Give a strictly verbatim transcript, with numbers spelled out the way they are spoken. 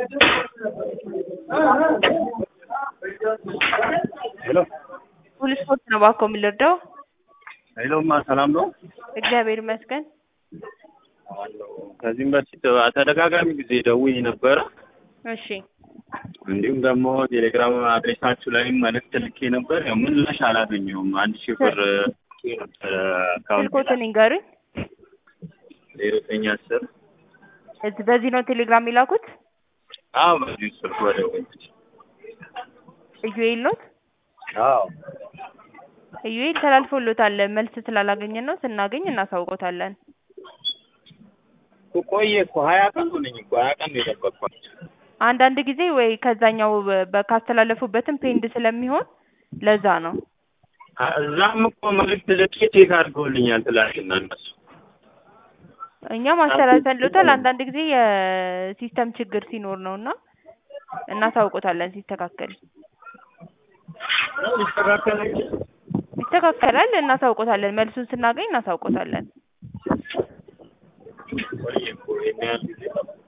ሄሎ ሁሉ ስፖርት ነው ባኮ የሚለርዳው። ሄሎማ ሰላም ነው? እግዚአብሔር ይመስገን። ከዚህም በፊት ተደጋጋሚ ጊዜ ደውዬ ነበረ። እሺ እንዲሁም ደግሞ ቴሌግራም አድሬሳችሁ ላይም መልእክት ልኬ ነበር። ያው ምላሽ አላገኘሁም። አንድ ሺህ ብር አካውንት ስልኮትን ይንገሩኝ። ዜሮ ዘጠኝ አስር እዚህ በዚህ ነው ቴሌግራም ይላኩት። አዎ በዚህ ስልክ ወደ ወንጭ ኢዩኤል ነው። አዎ ኢዩኤል ተላልፎሎታል። መልስ ስላላገኘን ነው። ስናገኝ እናሳውቆታለን። ቆየ እኮ ሀያ ቀን ሆነኝ እኮ ሀያ ቀን ነው የጠበቅኳቸው። አንዳንድ ጊዜ ወይ ከዛኛው በካስተላለፉበትም ፔንድ ስለሚሆን ለዛ ነው። እዛም እኮ መልእክት ልኬ ቼክ አድርገውልኛል ትላንትና እነሱ። እኛ ማስተላለፍሎታል። አንዳንድ ጊዜ የሲስተም ችግር ሲኖር ነውና እናሳውቆታለን ሲስተካከል። ይስተካከላል ይስተካከላል እናሳውቆታለን። መልሱን ስናገኝ እናሳውቆታለን። ቆየ እኮ ይሄን ያህል ጊዜ